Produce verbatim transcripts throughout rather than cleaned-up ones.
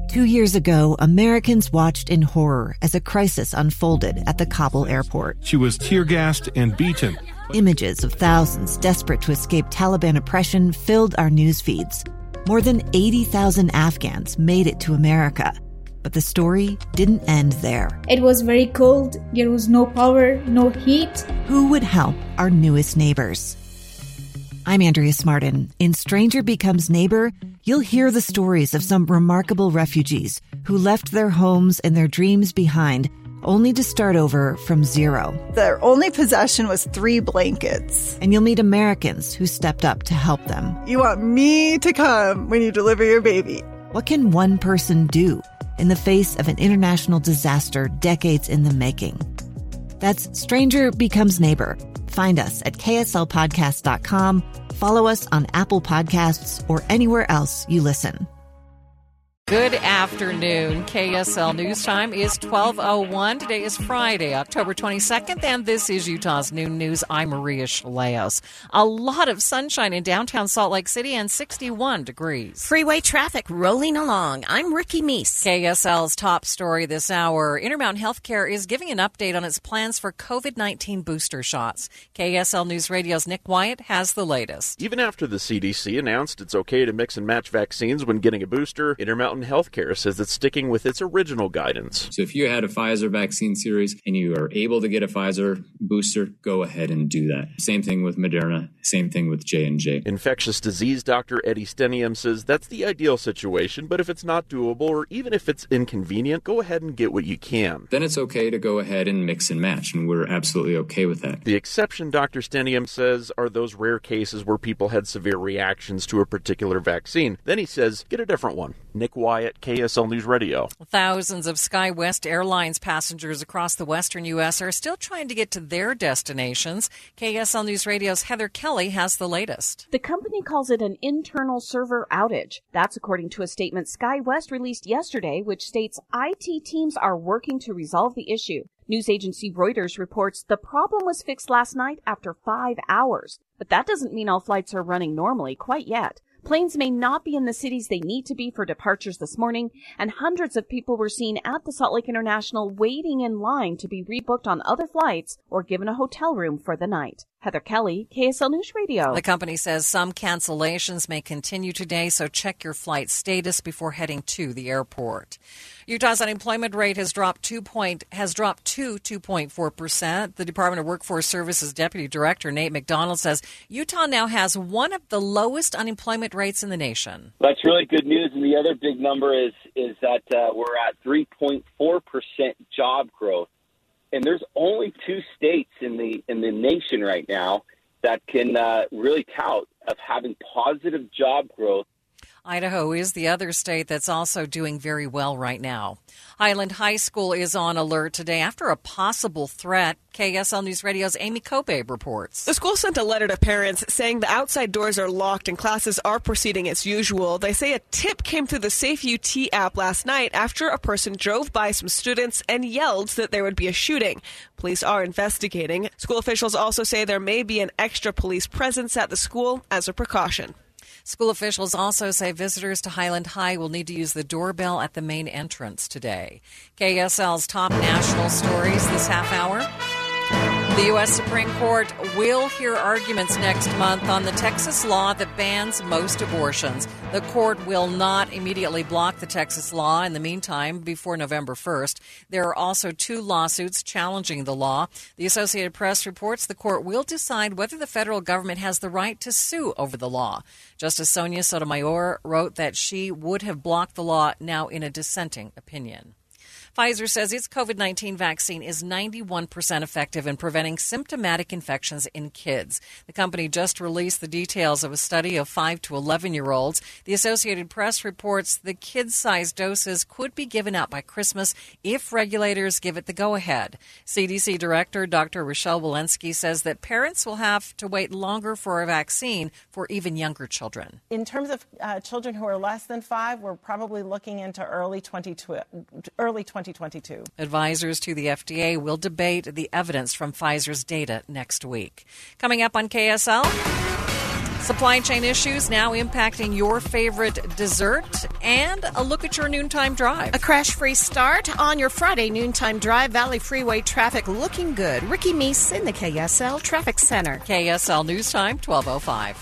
Two years ago, Americans watched in horror as a crisis unfolded at the Kabul airport. She was tear-gassed and beaten. Images of thousands desperate to escape Taliban oppression filled our news feeds. More than eighty thousand Afghans made it to America. But the story didn't end there. It was very cold. There was no power, no heat. Who would help our newest neighbors? I'm Andrea Smartin. In Stranger Becomes Neighbor, you'll hear the stories of some remarkable refugees who left their homes and their dreams behind, only to start over from zero. Their only possession was three blankets. And you'll meet Americans who stepped up to help them. You want me to come when you deliver your baby. What can one person do in the face of an international disaster decades in the making? That's Stranger Becomes Neighbor. Find us at K S L podcast dot com. Follow us on Apple Podcasts or anywhere else you listen. Good afternoon. K S L News Time is twelve oh one. Today is Friday, October twenty-second, and this is Utah's Noon News. I'm Maria Schleos. A lot of sunshine in downtown Salt Lake City and sixty-one degrees. Freeway traffic rolling along. I'm Ricky Meese. K S L's top story this hour. Intermountain Healthcare is giving an update on its plans for covid nineteen booster shots. K S L News Radio's Nick Wyatt has the latest. Even after the C D C announced it's okay to mix and match vaccines when getting a booster, Intermountain Healthcare says it's sticking with its original guidance. So if you had a Pfizer vaccine series and you are able to get a Pfizer booster, go ahead and do that. Same thing with Moderna, same thing with J and J. Infectious disease doctor Eddie Stenium says that's the ideal situation, but if it's not doable or even if it's inconvenient, go ahead and get what you can. Then it's okay to go ahead and mix and match, and we're absolutely okay with that. The exception, Doctor Stenium says, are those rare cases where people had severe reactions to a particular vaccine. Then he says, get a different one. Nick Wyatt, K S L News Radio. Thousands of SkyWest Airlines passengers across the western U S are still trying to get to their destinations. K S L News Radio's Heather Kelly has the latest. The company calls it an internal server outage. That's according to a statement SkyWest released yesterday, which states I T teams are working to resolve the issue. News agency Reuters reports the problem was fixed last night after five hours. But that doesn't mean all flights are running normally quite yet. Planes may not be in the cities they need to be for departures this morning, and hundreds of people were seen at the Salt Lake International waiting in line to be rebooked on other flights or given a hotel room for the night. Heather Kelly, K S L News Radio. The company says some cancellations may continue today, so check your flight status before heading to the airport. Utah's unemployment rate has dropped two point has dropped to two point four percent. The Department of Workforce Services Deputy Director Nate McDonald says Utah now has one of the lowest unemployment rates in the nation. That's really good news, and the other big number is is that uh, we're at three point four percent job growth. And there's only two states in the in the nation right now that can uh, really tout of having positive job growth. Idaho is the other state that's also doing very well right now. Highland High School is on alert today after a possible threat. K S L News Radio's Amy Kobe reports. The school sent a letter to parents saying the outside doors are locked and classes are proceeding as usual. They say a tip came through the Safe U T app last night after a person drove by some students and yelled that there would be a shooting. Police are investigating. School officials also say there may be an extra police presence at the school as a precaution. School officials also say visitors to Highland High will need to use the doorbell at the main entrance today. K S L's top national stories this half hour. The U S Supreme Court will hear arguments next month on the Texas law that bans most abortions. The court will not immediately block the Texas law in the meantime before November first. There are also two lawsuits challenging the law. The Associated Press reports the court will decide whether the federal government has the right to sue over the law. Justice Sonia Sotomayor wrote that she would have blocked the law, now in a dissenting opinion. Pfizer says its covid nineteen vaccine is ninety-one percent effective in preventing symptomatic infections in kids. The company just released the details of a study of five to eleven-year-olds. The Associated Press reports the kid-sized doses could be given out by Christmas if regulators give it the go-ahead. C D C Director Doctor Rochelle Walensky says that parents will have to wait longer for a vaccine for even younger children. In terms of uh, children who are less than five, we're probably looking into early twenty twenty-two. Advisors to the F D A will debate the evidence from Pfizer's data next week. Coming up on K S L, Supply chain issues now impacting your favorite dessert, and a look at your noontime drive. A crash-free start on your Friday noontime drive. Valley Freeway traffic looking good. Ricky Meese in the K S L Traffic Center. K S L News Time, twelve oh five.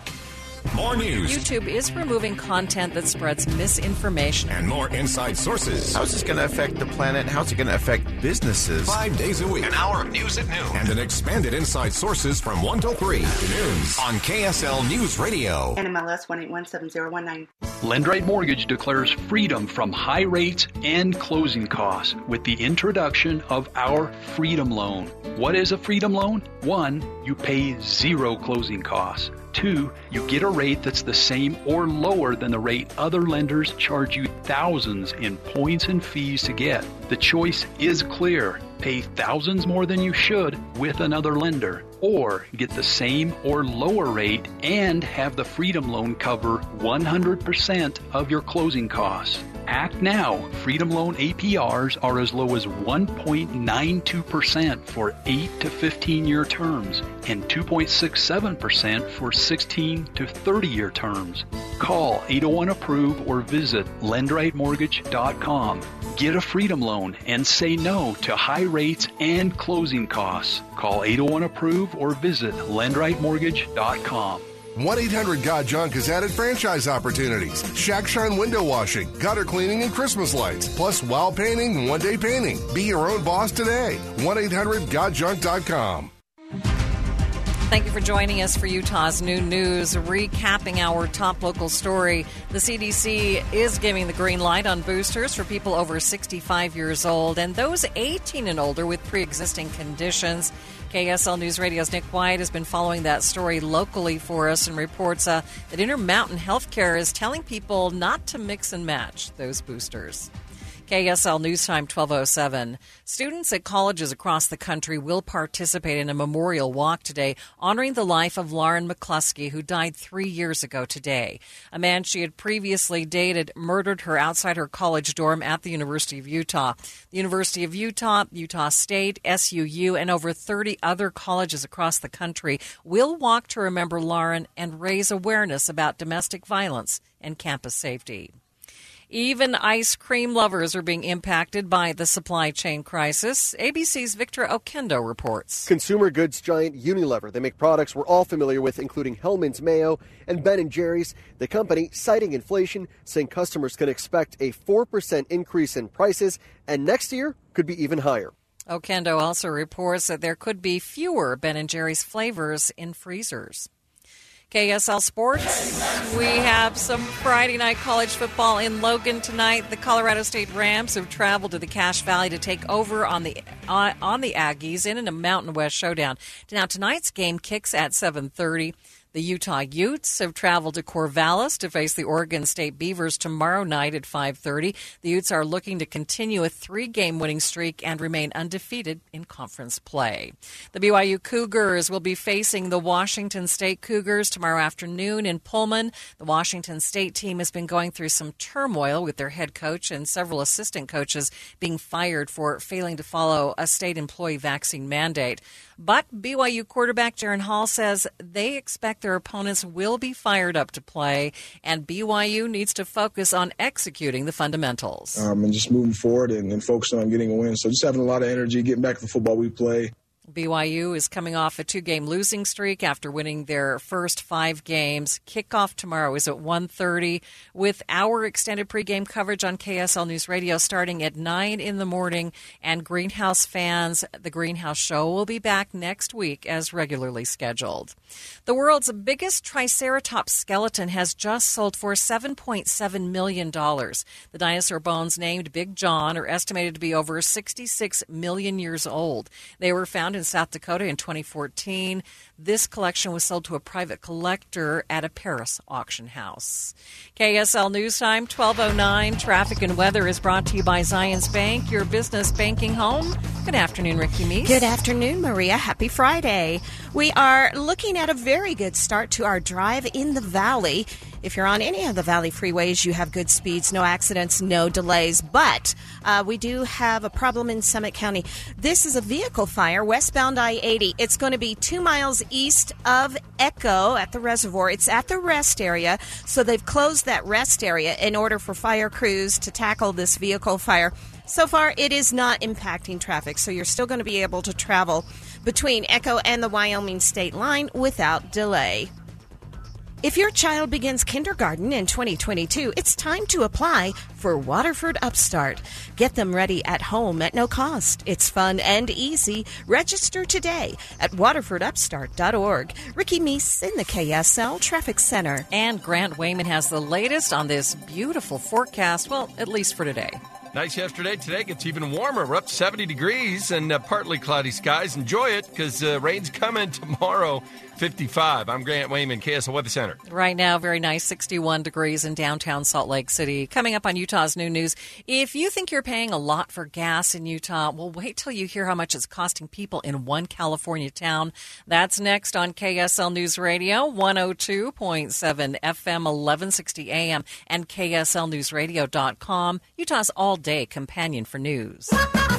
More news. YouTube is removing content that spreads misinformation. And more inside sources. How's this going to affect the planet? How's it going to affect businesses? Five days a week. An hour of news at noon. And an expanded inside sources from one till three afternoons on K S L News Radio. N M L S one eight one seven zero one nine. Lendrite Mortgage declares freedom from high rates and closing costs with the introduction of our Freedom Loan. What is a Freedom Loan? One, you pay zero closing costs. Two, you get a rate that's the same or lower than the rate other lenders charge you thousands in points and fees to get. The choice is clear. Pay thousands more than you should with another lender, or get the same or lower rate and have the Freedom Loan cover one hundred percent of your closing costs. Act now. Freedom Loan A P Rs are as low as one point nine two percent for eight to fifteen year terms and two point six seven percent for sixteen to thirty year terms. Call eight oh one approve or visit lendrite mortgage dot com. Get a Freedom Loan and say no to high rates and closing costs. Call eight oh one approve or visit lendrite mortgage dot com. one eight hundred got junk has added franchise opportunities. Shack Shine window washing, gutter cleaning, and Christmas lights. Plus wow painting and one-day painting. Be your own boss today. one eight hundred got junk dot com. Thank you for joining us for Utah's Noon News. Recapping our top local story, the C D C is giving the green light on boosters for people over sixty-five years old and those eighteen and older with pre-existing conditions. K S L News Radio's Nick White has been following that story locally for us and reports uh, that Intermountain Healthcare is telling people not to mix and match those boosters. K S L News Time, twelve oh seven. Students at colleges across the country will participate in a memorial walk today honoring the life of Lauren McCluskey, who died three years ago today. A man she had previously dated murdered her outside her college dorm at the University of Utah. The University of Utah, Utah State, S U U, and over thirty other colleges across the country will walk to remember Lauren and raise awareness about domestic violence and campus safety. Even ice cream lovers are being impacted by the supply chain crisis. A B C's Victor Oquendo reports. Consumer goods giant Unilever. They make products we're all familiar with, including Hellmann's Mayo and Ben and Jerry's. The company, citing inflation, saying customers can expect a four percent increase in prices, and next year could be even higher. Oquendo also reports that there could be fewer Ben and Jerry's flavors in freezers. K S L Sports, we have some Friday night college football in Logan tonight. The Colorado State Rams have traveled to the Cache Valley to take over on the on, on the Aggies in a Mountain West showdown. Now, tonight's game kicks at seven thirty. The Utah Utes have traveled to Corvallis to face the Oregon State Beavers tomorrow night at five thirty. The Utes are looking to continue a three-game winning streak and remain undefeated in conference play. The B Y U Cougars will be facing the Washington State Cougars tomorrow afternoon in Pullman. The Washington State team has been going through some turmoil with their head coach and several assistant coaches being fired for failing to follow a state employee vaccine mandate. But B Y U quarterback Jaron Hall says they expect their opponents will be fired up to play, and B Y U needs to focus on executing the fundamentals. Um, and just moving forward and, and focusing on getting a win. So just having a lot of energy, getting back to the football we play. B Y U is coming off a two-game losing streak after winning their first five games. Kickoff tomorrow is at one thirty with our extended pregame coverage on K S L News Radio starting at nine in the morning. And Greenhouse fans, the Greenhouse Show will be back next week as regularly scheduled. The world's biggest Triceratops skeleton has just sold for seven point seven million dollars. The dinosaur bones, named Big John, are estimated to be over sixty-six million years old. They were found in South Dakota in twenty fourteen. This collection was sold to a private collector at a Paris auction house. K S L News Time, twelve oh nine. Traffic and weather is brought to you by Zions Bank, your business banking home. Good afternoon, Ricky Meese. Good afternoon, Maria. Happy Friday. We are looking at a very good start to our drive in the valley. If you're on any of the Valley freeways, you have good speeds, no accidents, no delays. But uh, we do have a problem in Summit County. This is a vehicle fire, westbound I eighty. It's going to be two miles east of Echo at the reservoir. It's at the rest area, so they've closed that rest area in order for fire crews to tackle this vehicle fire. So far, it is not impacting traffic, so you're still going to be able to travel between Echo and the Wyoming state line without delay. If your child begins kindergarten in twenty twenty-two, it's time to apply for Waterford Upstart. Get them ready at home at no cost. It's fun and easy. Register today at waterford upstart dot org. Ricky Meese in the K S L Traffic Center. And Grant Wayman has the latest on this beautiful forecast, well, at least for today. Nice yesterday. Today gets even warmer. We're up to seventy degrees and uh, partly cloudy skies. Enjoy it because uh, rain's coming tomorrow, fifty-five. I'm Grant Wayman, K S L Weather Center. Right now, very nice, sixty-one degrees in downtown Salt Lake City. Coming up on Utah's New News, if you think you're paying a lot for gas in Utah, well, wait till you hear how much it's costing people in one California town. That's next on K S L News Radio, one oh two point seven F M, eleven sixty A M, and K S L News Radio dot com, Utah's all-day companion for news.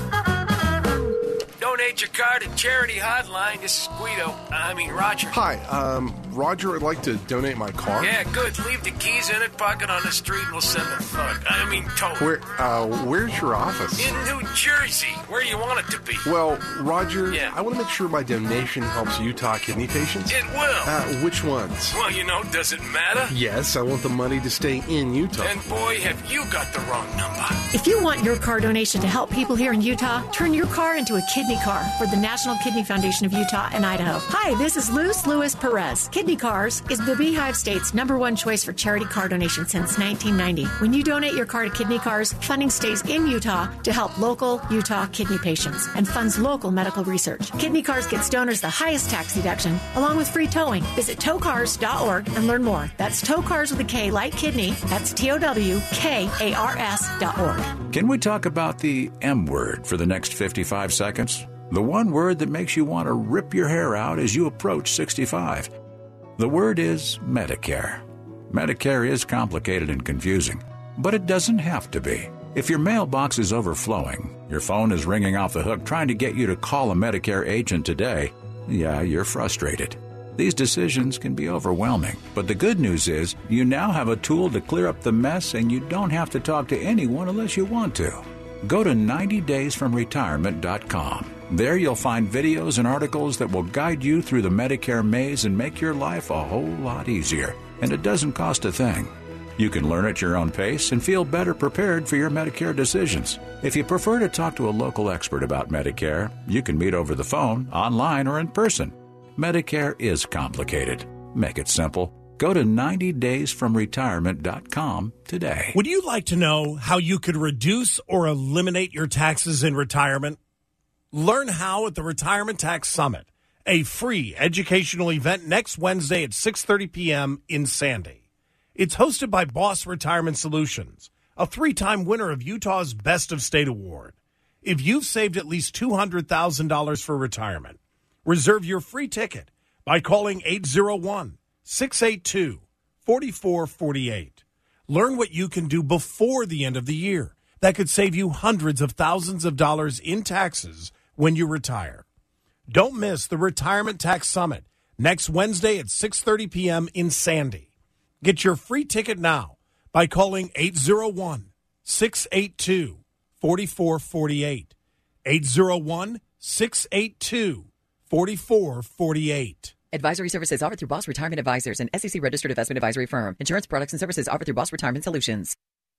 Donate your car to Charity Hotline. This is Guido. I mean, Roger. Hi, um, Roger, I'd like to donate my car. Yeah, good. Leave the keys in it, park it on the street, and we'll send a fuck. I mean, tow. Where, uh, where's your office? In New Jersey, where you want it to be. Well, Roger, yeah. I want to make sure my donation helps Utah kidney patients. It will. Uh, which ones? Well, you know, does it matter? Yes, I want the money to stay in Utah. And boy, have you got the wrong number. If you want your car donation to help people here in Utah, turn your car into a kidney car for the National Kidney Foundation of Utah and Idaho. Hi, this is Luz Lewis Perez. Kidney Cars is the Beehive State's number one choice for charity car donation since nineteen ninety. When you donate your car to Kidney Cars, funding stays in Utah to help local Utah kidney patients and funds local medical research. Kidney Cars gets donors the highest tax deduction, along with free towing. Visit tow cars dot org and learn more. That's Tow Cars with a K like kidney. That's T O W K A R S dot org. Can we talk about the M word for the next fifty-five seconds? The one word that makes you want to rip your hair out as you approach sixty-five. The word is Medicare. Medicare is complicated and confusing, but it doesn't have to be. If your mailbox is overflowing, your phone is ringing off the hook trying to get you to call a Medicare agent today, yeah, you're frustrated. These decisions can be overwhelming, but the good news is you now have a tool to clear up the mess and you don't have to talk to anyone unless you want to. Go to ninety days from retirement dot com. There you'll find videos and articles that will guide you through the Medicare maze and make your life a whole lot easier. And it doesn't cost a thing. You can learn at your own pace and feel better prepared for your Medicare decisions. If you prefer to talk to a local expert about Medicare, you can meet over the phone, online, or in person. Medicare is complicated. Make it simple. Go to ninety days from retirement dot com today. Would you like to know how you could reduce or eliminate your taxes in retirement? Learn how at the Retirement Tax Summit, a free educational event next Wednesday at six thirty p.m. in Sandy. It's hosted by Boss Retirement Solutions, a three-time winner of Utah's Best of State Award. If you've saved at least two hundred thousand dollars for retirement, reserve your free ticket by calling eight oh one, six eight two, four four four eight. Learn what you can do before the end of the year that could save you hundreds of thousands of dollars in taxes when you retire. Don't miss the Retirement Tax Summit next Wednesday at six thirty p.m. in Sandy. Get your free ticket now by calling eight oh one, six eight two, four four four eight. eight oh one, six eight two, four four four eight. Advisory services offered through Boss Retirement Advisors, an S E C-registered investment advisory firm. Insurance products and services offered through Boss Retirement Solutions.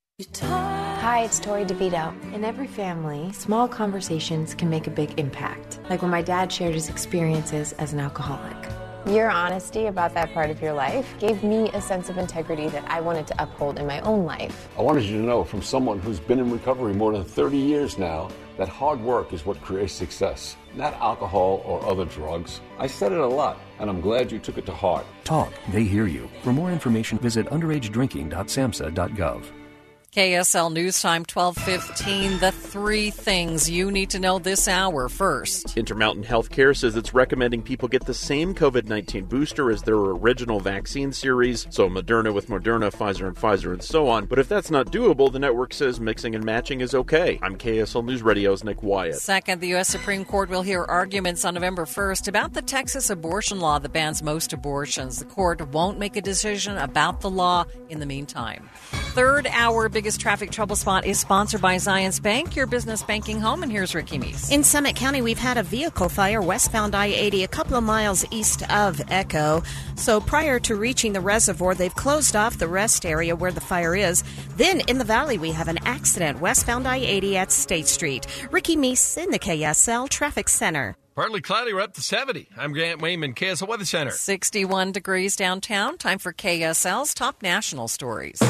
Hi, it's Tori DeVito. In every family, small conversations can make a big impact. Like when my dad shared his experiences as an alcoholic. Your honesty about that part of your life gave me a sense of integrity that I wanted to uphold in my own life. I wanted you to know from someone who's been in recovery more than thirty years now that hard work is what creates success, not alcohol or other drugs. I said it a lot, and I'm glad you took it to heart. Talk, they hear you. For more information, visit underage drinking dot samhsa dot gov. K S L News Time, twelve fifteen. The three things you need to know this hour. First, Intermountain Healthcare says it's recommending people get the same COVID nineteen booster as their original vaccine series, so Moderna with Moderna, Pfizer and Pfizer, and so on. But if that's not doable, the network says mixing and matching is okay. I'm K S L News Radio's Nick Wyatt. Second, the U S Supreme Court will hear arguments on November first about the Texas abortion law that bans most abortions. The court won't make a decision about the law in the meantime. Third, our biggest traffic trouble spot is sponsored by Zions Bank, your business banking home. And here's Ricky Meese. In Summit County, we've had a vehicle fire westbound I eighty a couple of miles east of Echo. So prior to reaching the reservoir, they've closed off the rest area where the fire is. Then in the valley, we have an accident westbound I eighty at State Street. Ricky Meese in the K S L Traffic Center. Partly cloudy, we're up to seventy. I'm Grant Wayman, K S L Weather Center. sixty-one degrees downtown. Time for K S L's top national stories.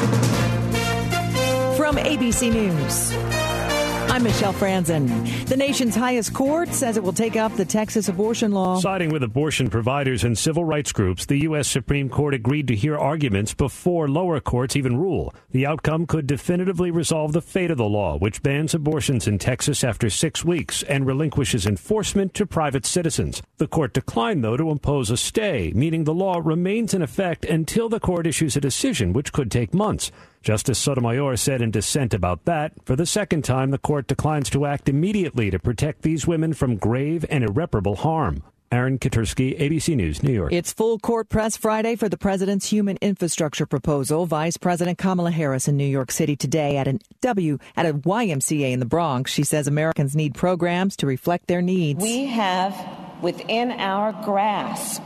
From A B C News, I'm Michelle Franzen. The nation's highest court says it will take up the Texas abortion law. Siding with abortion providers and civil rights groups, the U S Supreme Court agreed to hear arguments before lower courts even rule. The outcome could definitively resolve the fate of the law, which bans abortions in Texas after six weeks and relinquishes enforcement to private citizens. The court declined, though, to impose a stay, meaning the law remains in effect until the court issues a decision, which could take months. Justice Sotomayor said in dissent about that, for the second time, the court declines to act immediately to protect these women from grave and irreparable harm. Aaron Katursky, A B C News, New York. It's full court press Friday for the president's human infrastructure proposal. Vice President Kamala Harris in New York City today at a W at a Y M C A in the Bronx. She says Americans need programs to reflect their needs. We have within our grasp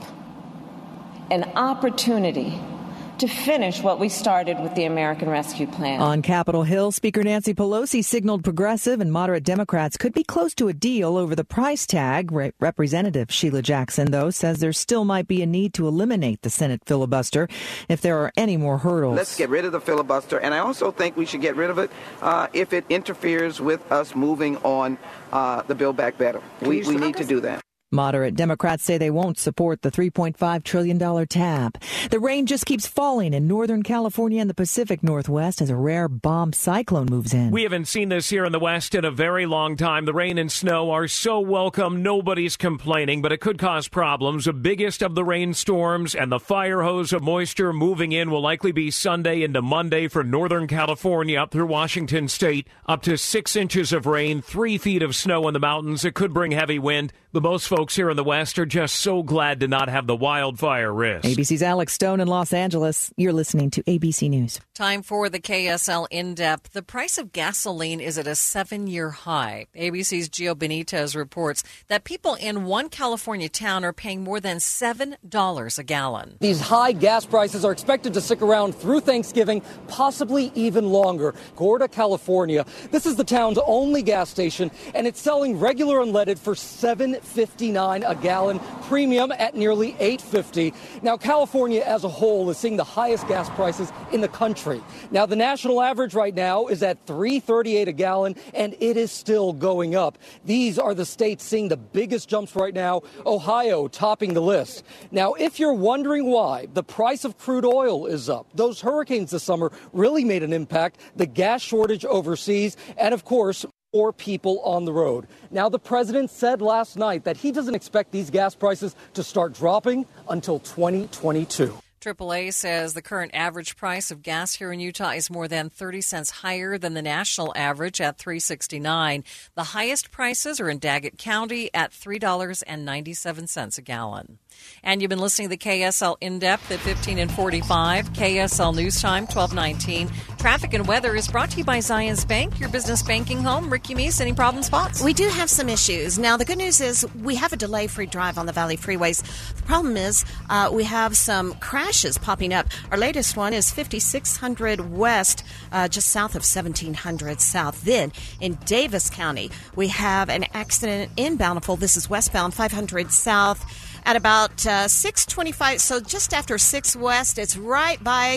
an opportunity to finish what we started with the American Rescue Plan. On Capitol Hill, Speaker Nancy Pelosi signaled progressive and moderate Democrats could be close to a deal over the price tag. Re- Representative Sheila Jackson, though, says there still might be a need to eliminate the Senate filibuster if there are any more hurdles. Let's get rid of the filibuster, and I also think we should get rid of it uh, if it interferes with us moving on uh, the Build Back Better. We, we need to do that. Moderate Democrats say they won't support the three point five trillion dollars tab. The rain just keeps falling in Northern California and the Pacific Northwest as a rare bomb cyclone moves in. We haven't seen this here in the West in a very long time. The rain and snow are so welcome, nobody's complaining, but it could cause problems. The biggest of the rainstorms and the fire hose of moisture moving in will likely be Sunday into Monday for Northern California up through Washington State. Up to six inches of rain, three feet of snow in the mountains. It could bring heavy wind. But most folks here in the West are just so glad to not have the wildfire risk. A B C's Alex Stone in Los Angeles. You're listening to A B C News. Time for the K S L In-Depth. The price of gasoline is at a seven-year high. A B C's Gio Benitez reports that people in one California town are paying more than seven dollars a gallon. These high gas prices are expected to stick around through Thanksgiving, possibly even longer. Gorda, California. This is the town's only gas station, and it's selling regular unleaded for seven dollars and fifty-nine cents a gallon, premium at nearly eight dollars and fifty cents. Now, California as a whole is seeing the highest gas prices in the country. Now, the national average right now is at three dollars and thirty-eight cents a gallon, and it is still going up. These are the states seeing the biggest jumps right now, Ohio topping the list. Now, if you're wondering why, the price of crude oil is up. Those hurricanes this summer really made an impact, the gas shortage overseas, and of course, more people on the road. Now, the president said last night that he doesn't expect these gas prices to start dropping until twenty twenty-two. triple A says the current average price of gas here in Utah is more than thirty cents higher than the national average at three dollars and sixty-nine cents. The highest prices are in Daggett County at three dollars and ninety-seven cents a gallon. And you've been listening to the K S L In-Depth at fifteen and forty-five. K S L News Time, twelve nineteen. Traffic and weather is brought to you by Zions Bank, your business banking home. Ricky Meese, any problem spots? We do have some issues. Now, the good news is we have a delay-free drive on the Valley freeways. The problem is uh, we have some crashes popping up. Our latest one is fifty-six hundred West, uh, just south of seventeen hundred South. Then, in Davis County, we have an accident in Bountiful. This is westbound, five hundred South. At about uh, six twenty-five, so just after six West, it's right by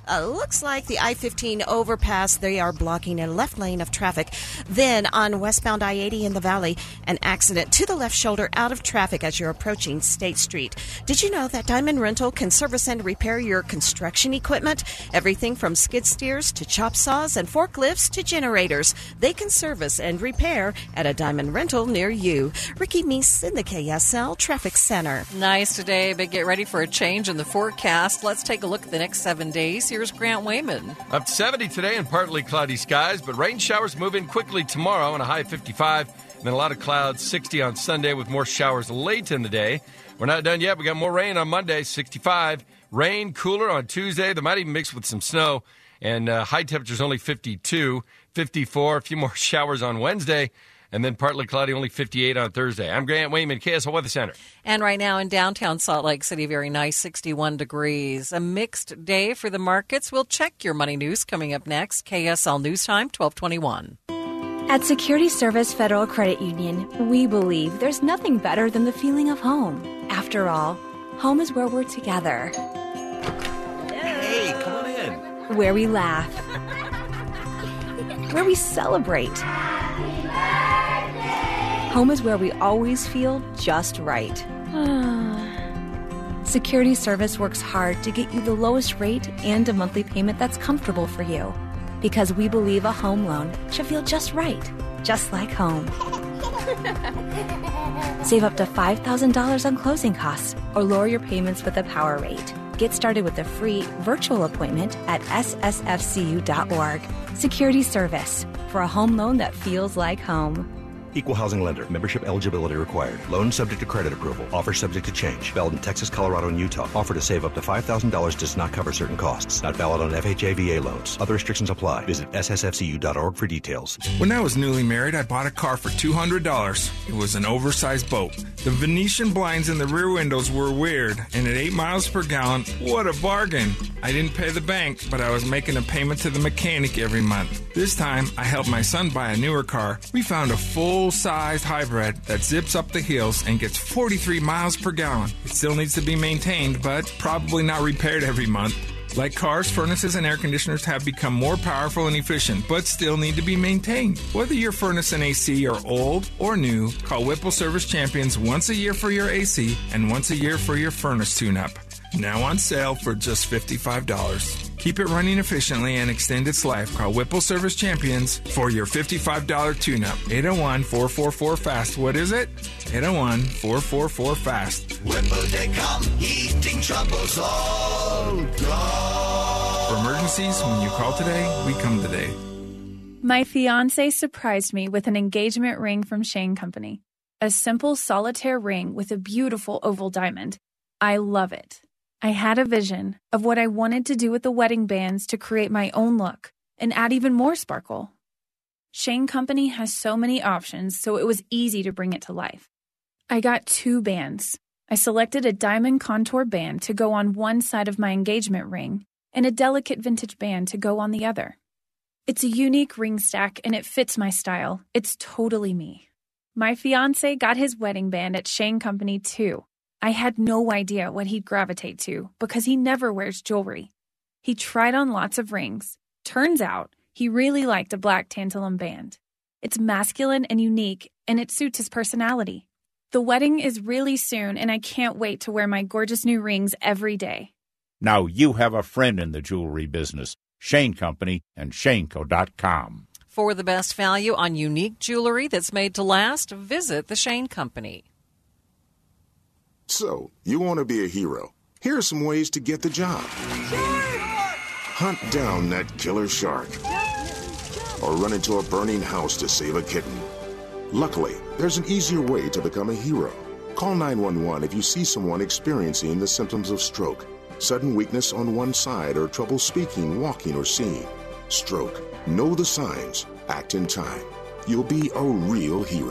Uh, looks like the I fifteen overpass, they are blocking a left lane of traffic. Then on westbound I eighty in the valley, an accident to the left shoulder out of traffic as you're approaching State Street. Did you know that Diamond Rental can service and repair your construction equipment? Everything from skid steers to chop saws and forklifts to generators. They can service and repair at a Diamond Rental near you. Ricky Meese in the K S L Traffic Center. Nice today, but get ready for a change in the forecast. Let's take a look at the next seven days. Here's Grant Wayman. Up to seventy today and partly cloudy skies, but rain showers move in quickly tomorrow and a high of fifty-five. And then a lot of clouds, sixty on Sunday with more showers late in the day. We're not done yet. We got more rain on Monday, sixty-five. Rain, cooler on Tuesday. They might even mix with some snow. And uh, high temperatures only fifty-two, fifty-four. A few more showers on Wednesday. And then partly cloudy, only fifty-eight on Thursday. I'm Grant Wayman, K S L Weather Center. And right now in downtown Salt Lake City, very nice, sixty-one degrees. A mixed day for the markets. We'll check your money news coming up next. K S L News Time, twelve twenty-one. At Security Service Federal Credit Union, we believe there's nothing better than the feeling of home. After all, home is where we're together. Hey, come on in. Where we laugh. Where we celebrate. Home is where we always feel just right. Security Service works hard to get you the lowest rate and a monthly payment that's comfortable for you. Because we believe a home loan should feel just right, just like home. Save up to five thousand dollars on closing costs or lower your payments with a power rate. Get started with a free virtual appointment at s s f c u dot org. Security Service, for a home loan that feels like home. Equal housing lender. Membership eligibility required. Loan subject to credit approval. Offer subject to change. Valid in Texas, Colorado, and Utah. Offer to save up to five thousand dollars does not cover certain costs. Not valid on F H A V A loans. Other restrictions apply. Visit s s f c u dot org for details. When I was newly married, I bought a car for two hundred dollars. It was an oversized boat. The Venetian blinds in the rear windows were weird, and at eight miles per gallon, what a bargain. I didn't pay the bank, but I was making a payment to the mechanic every month. This time, I helped my son buy a newer car. We found a full-sized hybrid that zips up the hills and gets forty-three miles per gallon. It still needs to be maintained, but probably not repaired every month. Like cars, furnaces and air conditioners have become more powerful and efficient, but still need to be maintained. Whether your furnace and A C are old or new, call Whipple Service Champions once a year for your A C and once a year for your furnace tune-up. Now on sale for just fifty-five dollars. Keep it running efficiently and extend its life. Call Whipple Service Champions for your fifty-five dollars tune-up. eight oh one, four four four, FAST. What is it? eight oh one, four four four, FAST. Whipple they come, heating troubles all gone. For emergencies, when you call today, we come today. My fiancé surprised me with an engagement ring from Shane Company. A simple solitaire ring with a beautiful oval diamond. I love it. I had a vision of what I wanted to do with the wedding bands to create my own look and add even more sparkle. Shane Company has so many options, so it was easy to bring it to life. I got two bands. I selected a diamond contour band to go on one side of my engagement ring and a delicate vintage band to go on the other. It's a unique ring stack and it fits my style. It's totally me. My fiancé got his wedding band at Shane Company too. I had no idea what he'd gravitate to because he never wears jewelry. He tried on lots of rings. Turns out he really liked a black tantalum band. It's masculine and unique, and it suits his personality. The wedding is really soon, and I can't wait to wear my gorgeous new rings every day. Now you have a friend in the jewelry business. Shane Company and Shane Co dot com. For the best value on unique jewelry that's made to last, visit the Shane Company. So, you want to be a hero. Here are some ways to get the job. Hunt down that killer shark. Or run into a burning house to save a kitten. Luckily, there's an easier way to become a hero. Call nine one one if you see someone experiencing the symptoms of stroke, sudden weakness on one side, or trouble speaking, walking, or seeing. Stroke. Know the signs. Act in time. You'll be a real hero.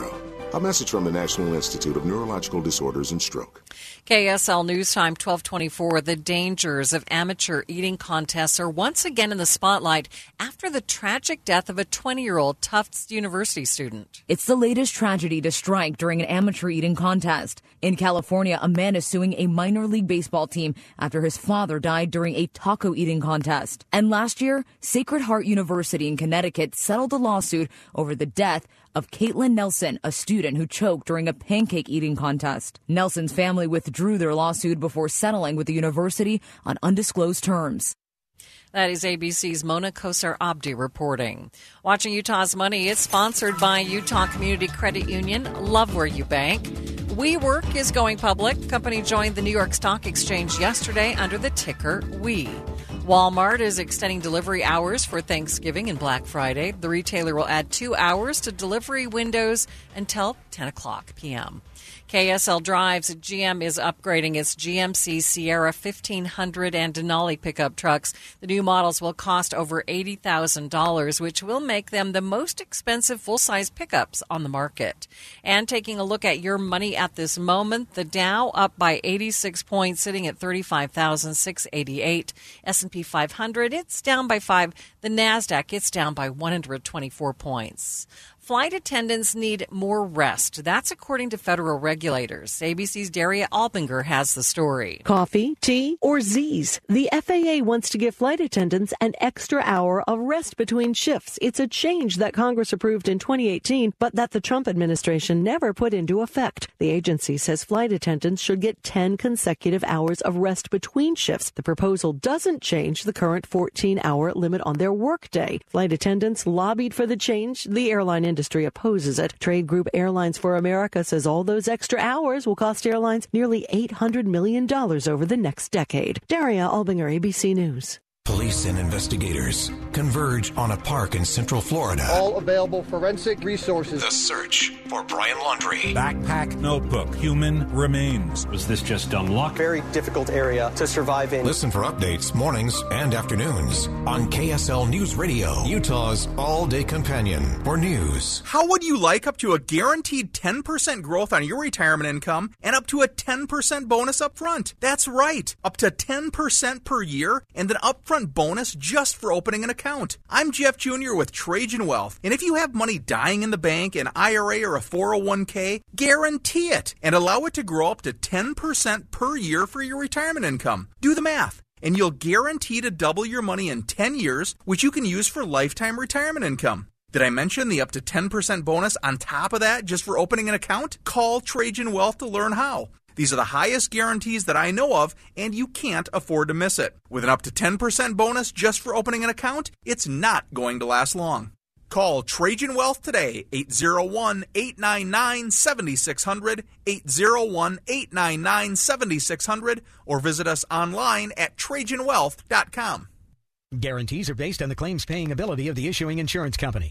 A message from the National Institute of Neurological Disorders and Stroke. K S L News Time twelve twenty-four. The dangers of amateur eating contests are once again in the spotlight after the tragic death of a twenty-year-old Tufts University student. It's the latest tragedy to strike during an amateur eating contest. In California, a man is suing a minor league baseball team after his father died during a taco eating contest. And last year, Sacred Heart University in Connecticut settled a lawsuit over the death of Caitlin Nelson, a student who choked during a pancake eating contest. Nelson's family withdrew their lawsuit before settling with the university on undisclosed terms. That is A B C's Mona Kosar Abdi reporting. Watching Utah's Money is sponsored by Utah Community Credit Union. Love where you bank. WeWork is going public. The company joined the New York Stock Exchange yesterday under the ticker W E. Walmart is extending delivery hours for Thanksgiving and Black Friday. The retailer will add two hours to delivery windows until ten o'clock p.m. K S L Drives, G M is upgrading its G M C Sierra fifteen hundred and Denali pickup trucks. The new models will cost over eighty thousand dollars, which will make them the most expensive full-size pickups on the market. And taking a look at your money at this moment, the Dow up by eighty-six points, sitting at thirty-five thousand six hundred eighty-eight. S and P five hundred, it's down by five. The NASDAQ, it's down by one hundred twenty-four points. Flight attendants need more rest. That's according to federal regulators. A B C's Daria Albinger has the story. Coffee, tea, or Z's. The F A A wants to give flight attendants an extra hour of rest between shifts. It's a change that Congress approved in twenty eighteen, but that the Trump administration never put into effect. The agency says flight attendants should get ten consecutive hours of rest between shifts. The proposal doesn't change the current fourteen-hour limit on their workday. Flight attendants lobbied for the change. The airline industry industry opposes it. Trade group Airlines for America says all those extra hours will cost airlines nearly eight hundred million dollars over the next decade. Daria Albinger, A B C News. Police and investigators converge on a park in Central Florida. All available forensic resources. The search for Brian Laundrie. Backpack, notebook, human remains. Was this just dumb luck? Very difficult area to survive in. Listen for updates mornings and afternoons on K S L News Radio, Utah's all-day companion for news. How would you like up to a guaranteed ten percent growth on your retirement income and up to a ten percent bonus up front? That's right, up to ten percent per year and an upfront bonus just for opening an account. I'm Jeff Junior with Trajan Wealth, and if you have money dying in the bank, an I R A or a four oh one k, guarantee it and allow it to grow up to ten percent per year for your retirement income. Do the math, and you'll guarantee to double your money in ten years, which you can use for lifetime retirement income. Did I mention the up to ten percent bonus on top of that just for opening an account? Call Trajan Wealth to learn how. These are the highest guarantees that I know of, and you can't afford to miss it. With an up to ten percent bonus just for opening an account, it's not going to last long. Call Trajan Wealth today, eight oh one, eight nine nine, seven six zero zero, eight oh one, eight nine nine, seven six zero zero, or visit us online at trajan wealth dot com. Guarantees are based on the claims-paying ability of the issuing insurance company.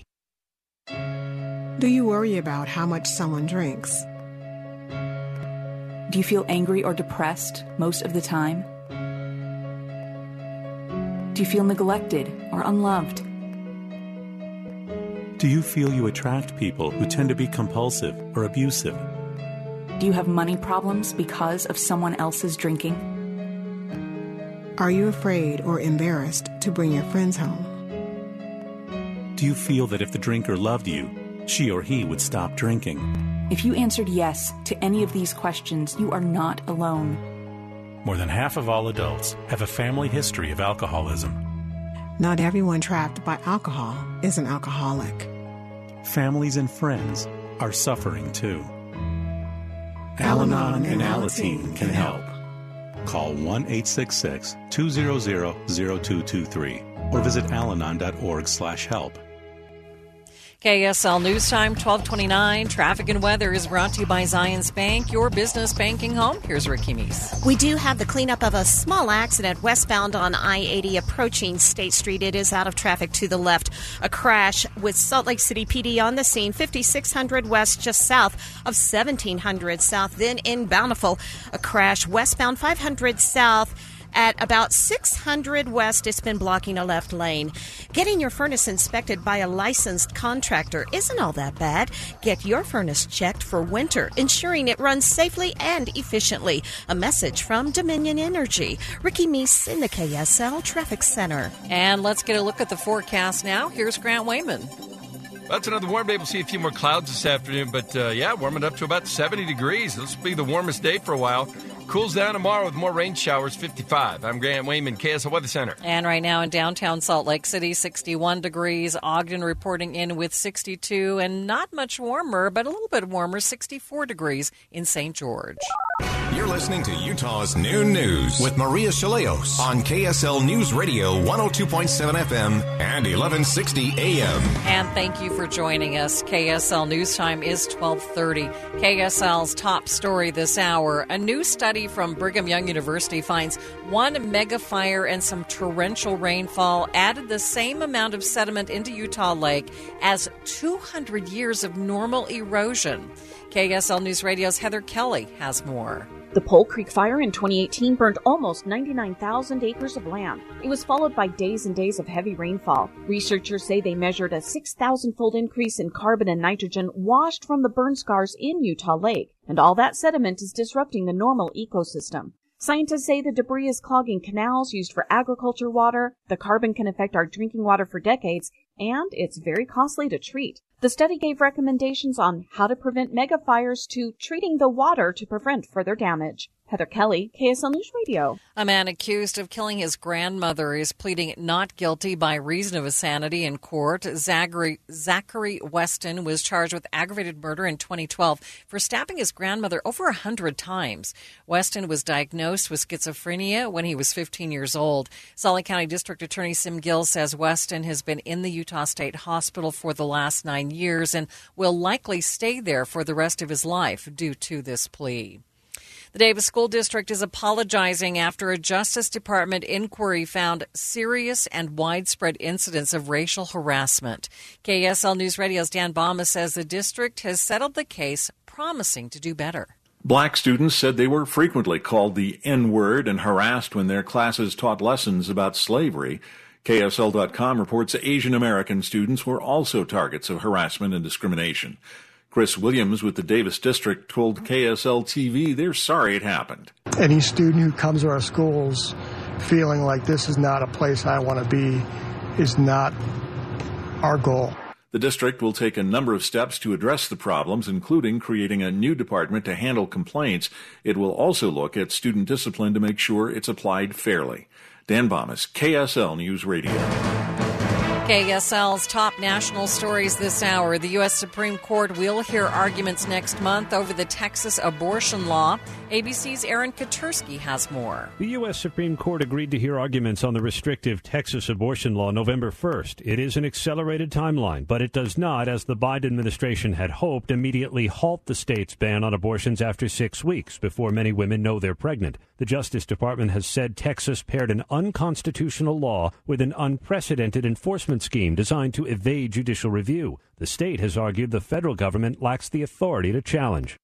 Do you worry about how much someone drinks? Do you feel angry or depressed most of the time? Do you feel neglected or unloved? Do you feel you attract people who tend to be compulsive or abusive? Do you have money problems because of someone else's drinking? Are you afraid or embarrassed to bring your friends home? Do you feel that if the drinker loved you, she or he would stop drinking? If you answered yes to any of these questions, you are not alone. More than half of all adults have a family history of alcoholism. Not everyone trapped by alcohol is an alcoholic. Families and friends are suffering too. Al-Anon and Alateen can help. Call one eight six six, two zero zero, zero two two three or visit alanon dot org slash help. K S L News Time, twelve twenty-nine. Traffic and weather is brought to you by Zions Bank, your business banking home. Here's Ricky Meese. We do have the cleanup of a small accident westbound on I eighty approaching State Street. It is out of traffic to the left. A crash with Salt Lake City P D on the scene, fifty-six hundred west, just south of seventeen hundred south. Then in Bountiful, a crash westbound five hundred south At about six hundred West, it's been blocking a left lane. Getting your furnace inspected by a licensed contractor isn't all that bad. Get your furnace checked for winter, ensuring it runs safely and efficiently. A message from Dominion Energy. Ricky Meese in the K S L Traffic Center. And let's get a look at the forecast now. Here's Grant Wayman. Well, it's another warm day. We'll see a few more clouds this afternoon, but uh, yeah, warming up to about seventy degrees. This will be the warmest day for a while. Cools down tomorrow with more rain showers, fifty-five. I'm Grant Wayman, K S L Weather Center. And right now in downtown Salt Lake City, sixty-one degrees. Ogden reporting in with sixty-two, and not much warmer, but a little bit warmer, sixty-four degrees in Saint George. You're listening to Utah's Noon News with Maria Chaleos on K S L News Radio one oh two point seven F M and eleven sixty A M. And thank you for joining us. K S L News Time is twelve thirty. K S L's top story this hour. A new study from Brigham Young University finds one mega fire and some torrential rainfall added the same amount of sediment into Utah Lake as two hundred years of normal erosion. K S L News Radio's Heather Kelly has more. The Pole Creek Fire in twenty eighteen burned almost ninety-nine thousand acres of land. It was followed by days and days of heavy rainfall. Researchers say they measured a six thousand fold increase in carbon and nitrogen washed from the burn scars in Utah Lake, and all that sediment is disrupting the normal ecosystem. Scientists say the debris is clogging canals used for agriculture water, the carbon can affect our drinking water for decades, and it's very costly to treat. The study gave recommendations on how to prevent mega fires to treating the water to prevent further damage. Heather Kelly, K S L News Radio. A man accused of killing his grandmother is pleading not guilty by reason of insanity in court. Zachary, Zachary Weston was charged with aggravated murder in twenty twelve for stabbing his grandmother over one hundred times. Weston was diagnosed with schizophrenia when he was fifteen years old. Salt Lake County District Attorney Sim Gill says Weston has been in the Utah State Hospital for the last nine years and will likely stay there for the rest of his life due to this plea. The Davis School District is apologizing after a Justice Department inquiry found serious and widespread incidents of racial harassment. K S L News Radio's Dan Bama says the district has settled the case, promising to do better. Black students said they were frequently called the N-word and harassed when their classes taught lessons about slavery. K S L dot com reports Asian American students were also targets of harassment and discrimination. Chris Williams with the Davis District told K S L T V they're sorry it happened. Any student who comes to our schools feeling like this is not a place I want to be is not our goal. The district will take a number of steps to address the problems, including creating a new department to handle complaints. It will also look at student discipline to make sure it's applied fairly. Dan Bomas, K S L News Radio. K S L's top national stories this hour. The U S Supreme Court will hear arguments next month over the Texas abortion law. A B C's Aaron Katursky has more. The U S Supreme Court agreed to hear arguments on the restrictive Texas abortion law November first. It is an accelerated timeline, but it does not, as the Biden administration had hoped, immediately halt the state's ban on abortions after six weeks before many women know they're pregnant. The Justice Department has said Texas paired an unconstitutional law with an unprecedented enforcement scheme designed to evade judicial review. The state has argued the federal government lacks the authority to challenge.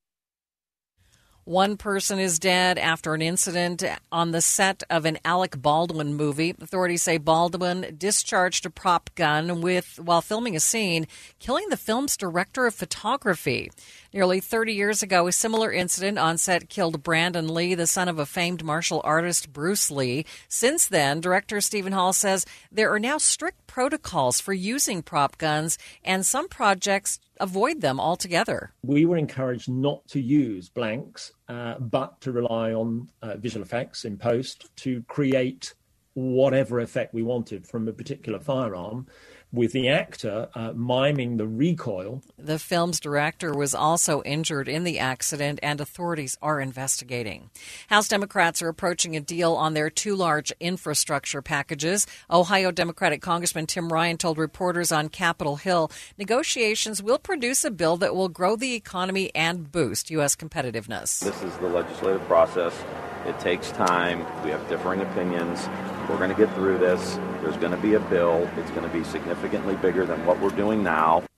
One person is dead after an incident on the set of an Alec Baldwin movie. Authorities say Baldwin discharged a prop gun with while filming a scene, killing the film's director of photography. Nearly thirty years ago, a similar incident on set killed Brandon Lee, the son of a famed martial artist Bruce Lee. Since then, director Stephen Hall says there are now strict protocols for using prop guns, and some projects avoid them altogether. We were encouraged not to use blanks, uh, but to rely on uh, visual effects in post to create whatever effect we wanted from a particular firearm, with the actor uh, miming the recoil. The film's director was also injured in the accident, and authorities are investigating. House Democrats are approaching a deal on their two large infrastructure packages. Ohio Democratic Congressman Tim Ryan told reporters on Capitol Hill negotiations will produce a bill that will grow the economy and boost U S competitiveness. This is the legislative process. It takes time. We have differing opinions. We're going to get through this. There's going to be a bill. It's going to be significantly bigger than what we're doing now.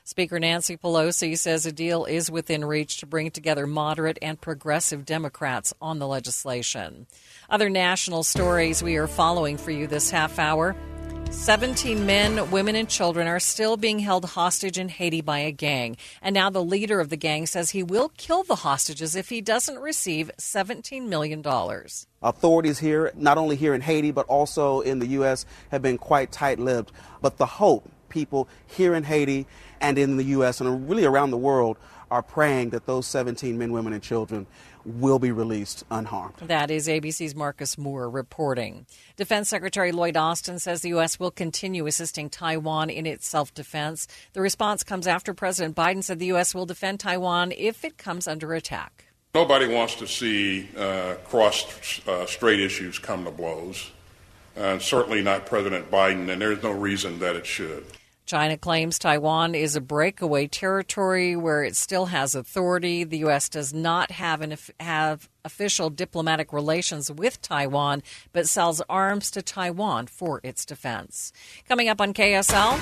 Speaker Nancy Pelosi says a deal is within reach to bring together moderate and progressive Democrats on the legislation. Other national stories we are following for you this half hour. seventeen men, women, and children are still being held hostage in Haiti by a gang. And now the leader of the gang says he will kill the hostages if he doesn't receive seventeen million dollars. Authorities here, not only here in Haiti, but also in the U S, have been quite tight-lipped. But the hope, people here in Haiti and in the U S and really around the world are praying that those seventeen men, women, and children will be released unharmed. That is A B C's Marcus Moore reporting. Defense Secretary Lloyd Austin says the U S will continue assisting Taiwan in its self-defense. The response comes after President Biden said the U S will defend Taiwan if it comes under attack. Nobody wants to see uh, cross-strait uh, issues come to blows, and certainly not President Biden, and there's no reason that it should. China claims Taiwan is a breakaway territory where it still has authority. The U S does not have an, have official diplomatic relations with Taiwan, but sells arms to Taiwan for its defense. Coming up on K S L,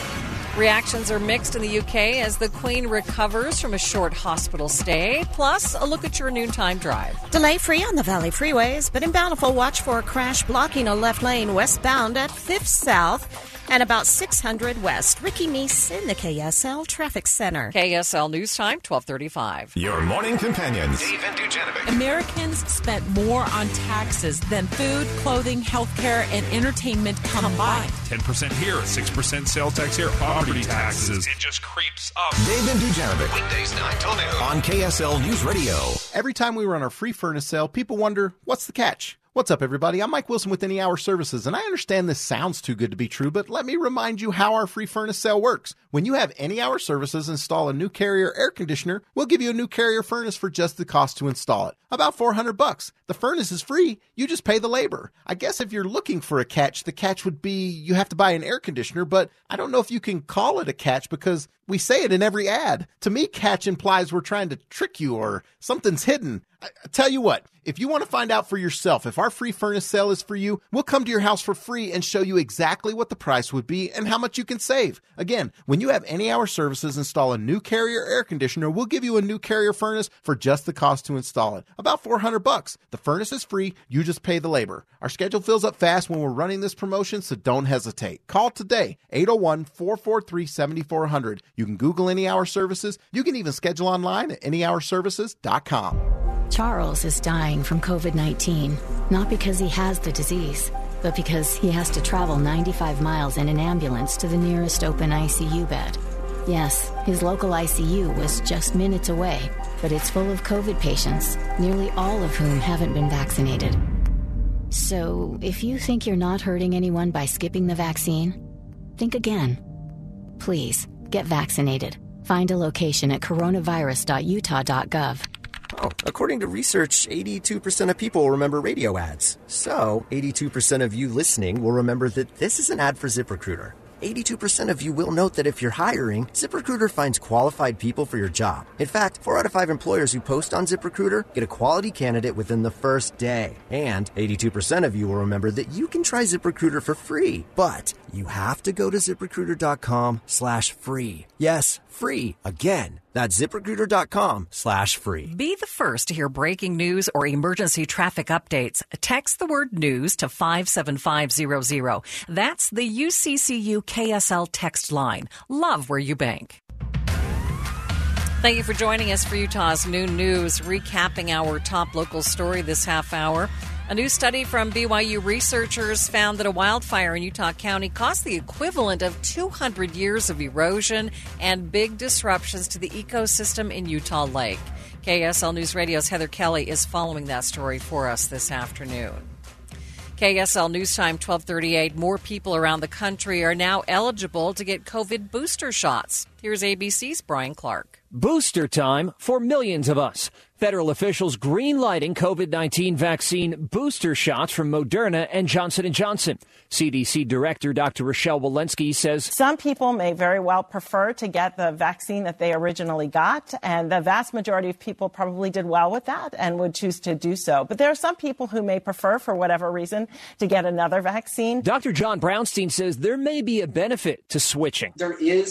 reactions are mixed in the U K as the Queen recovers from a short hospital stay. Plus, a look at your noontime drive. Delay-free on the Valley freeways, but in Bountiful, watch for a crash blocking a left lane westbound at fifth South. And about six hundred West. Ricky Meese in the K S L Traffic Center. K S L News Time, twelve thirty-five. Your morning companions. Dave and Dujanovic. Americans spent more on taxes than food, clothing, healthcare, and entertainment combined. ten percent here, six percent sales tax here, property taxes. It just creeps up. Dave and Dujanovic. Weekdays nine till noon on K S L News Radio. Every time we run our free furnace sale, people wonder, what's the catch? What's up, everybody? I'm Mike Wilson with Any Hour Services, and I understand this sounds too good to be true, but let me remind you how our free furnace sale works. When you have Any Hour Services install a new Carrier air conditioner, we'll give you a new Carrier furnace for just the cost to install it. About four hundred bucks. The furnace is free. You just pay the labor. I guess if you're looking for a catch, the catch would be you have to buy an air conditioner, but I don't know if you can call it a catch because we say it in every ad. To me, catch implies we're trying to trick you or something's hidden. I, I tell you what, if you want to find out for yourself if our free furnace sale is for you, we'll come to your house for free and show you exactly what the price would be and how much you can save. Again, when you have Any Hour Services install a new Carrier air conditioner, we'll give you a new Carrier furnace for just the cost to install it. About four hundred bucks. The furnace is free. You just pay the labor. Our schedule fills up fast when we're running this promotion, so don't hesitate. Call today, eight oh one, four four three, seven four zero zero. You can Google Any Hour Services. You can even schedule online at any hour services dot com. Charles is dying from covid nineteen, not because he has the disease, but because he has to travel ninety-five miles in an ambulance to the nearest open I C U bed. Yes, his local I C U was just minutes away, but it's full of COVID patients, nearly all of whom haven't been vaccinated. So, if you think you're not hurting anyone by skipping the vaccine, think again. Please, get vaccinated. Find a location at coronavirus dot utah dot gov. Oh, according to research, eighty-two percent of people remember radio ads. So, eighty-two percent of you listening will remember that this is an ad for ZipRecruiter. eighty-two percent of you will note that if you're hiring, ZipRecruiter finds qualified people for your job. In fact, four out of five employers who post on ZipRecruiter get a quality candidate within the first day. And eighty-two percent of you will remember that you can try ZipRecruiter for free. But you have to go to ZipRecruiter.com slash free. Yes, free. Again, that's ZipRecruiter.com slash free. Be the first to hear breaking news or emergency traffic updates. Text the word news to five seven five zero zero. That's the U C C U K S L text line. Love where you bank. Thank you for joining us for Utah's Noon News, recapping our top local story this half hour. A new study from B Y U researchers found that a wildfire in Utah County cost the equivalent of two hundred years of erosion and big disruptions to the ecosystem in Utah Lake. K S L News Radio's Heather Kelly is following that story for us this afternoon. K S L News Time, twelve thirty-eight. More people around the country are now eligible to get COVID booster shots. Here's A B C's Brian Clark. Booster time for millions of us. Federal officials green-lighting COVID nineteen vaccine booster shots from Moderna and Johnson and Johnson. C D C Director Doctor Rochelle Walensky says some people may very well prefer to get the vaccine that they originally got, and the vast majority of people probably did well with that and would choose to do so. But there are some people who may prefer, for whatever reason, to get another vaccine. Doctor John Brownstein says there may be a benefit to switching. There is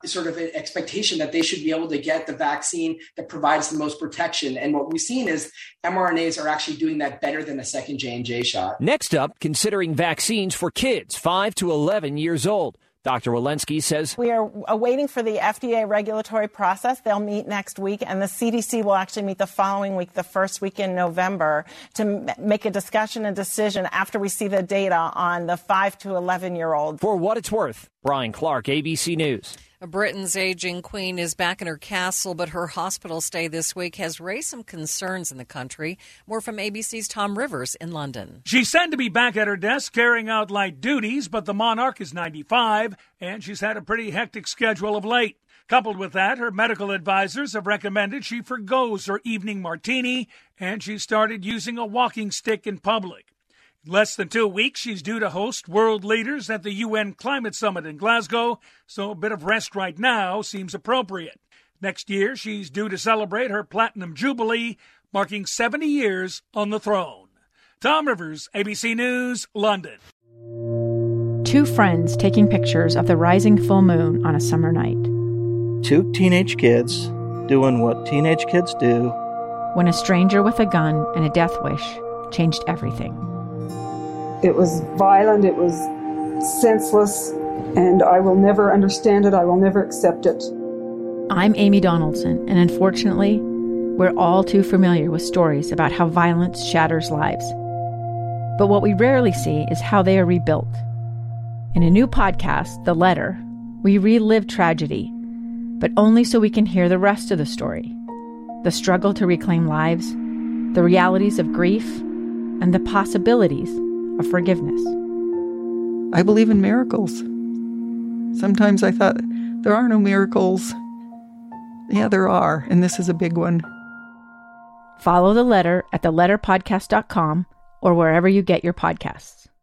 sort of an expectation that they should be able to get the vaccine that provides the most protection. And what we've seen is mRNAs are actually doing that better than a second J and J shot. Next up, considering vaccines for kids five to eleven years old. Doctor Walensky says we are awaiting for the F D A regulatory process. They'll meet next week, and the C D C will actually meet the following week, the first week in November, to m- make a discussion and decision after we see the data on the five to eleven year olds. For what it's worth, Brian Clark, A B C News. Britain's aging queen is back in her castle, but her hospital stay this week has raised some concerns in the country. More from A B C's Tom Rivers in London. She's said to be back at her desk carrying out light duties, but the monarch is ninety-five, and she's had a pretty hectic schedule of late. Coupled with that, her medical advisors have recommended she forgoes her evening martini, and she started using a walking stick in public. In less than two weeks, she's due to host world leaders at the U N Climate Summit in Glasgow, so a bit of rest right now seems appropriate. Next year, she's due to celebrate her Platinum Jubilee, marking seventy years on the throne. Tom Rivers, A B C News, London. Two friends taking pictures of the rising full moon on a summer night. Two teenage kids doing what teenage kids do. When a stranger with a gun and a death wish changed everything. It was violent, it was senseless, and I will never understand it, I will never accept it. I'm Amy Donaldson, and unfortunately, we're all too familiar with stories about how violence shatters lives. But what we rarely see is how they are rebuilt. In a new podcast, The Letter, we relive tragedy, but only so we can hear the rest of the story. The struggle to reclaim lives, the realities of grief, and the possibilities of forgiveness. I believe in miracles. Sometimes I thought, there are no miracles. Yeah, there are, and this is a big one. Follow The Letter at the letter podcast dot com or wherever you get your podcasts.